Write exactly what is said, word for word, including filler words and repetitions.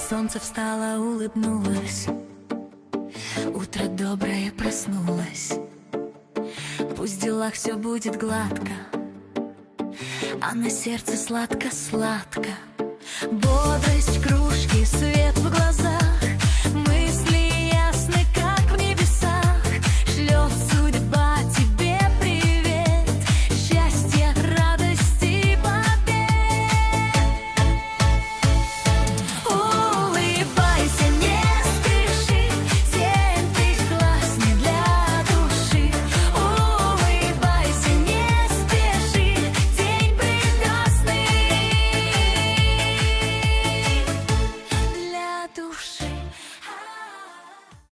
Солнце встало, улыбнулось, утро доброе проснулось. Пусть в делах все будет гладко, а на сердце сладко-сладко. Бодрость в кружке, свет